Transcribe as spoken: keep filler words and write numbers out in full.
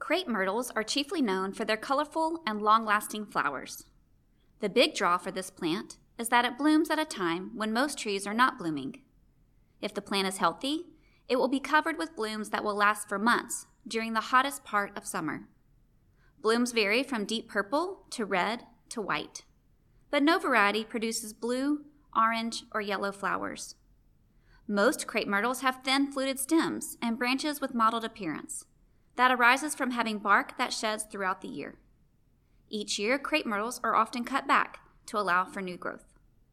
Crepe myrtles are chiefly known for their colorful and long-lasting flowers. The big draw for this plant is that it blooms at a time when most trees are not blooming. If the plant is healthy, it will be covered with blooms that will last for months during the hottest part of summer. Blooms vary from deep purple to red to white, but no variety produces blue, orange, or yellow flowers. Most crepe myrtles have thin fluted stems and branches with mottled appearance. That arises from having bark that sheds throughout the year. Each year, crepe myrtles are often cut back to allow for new growth.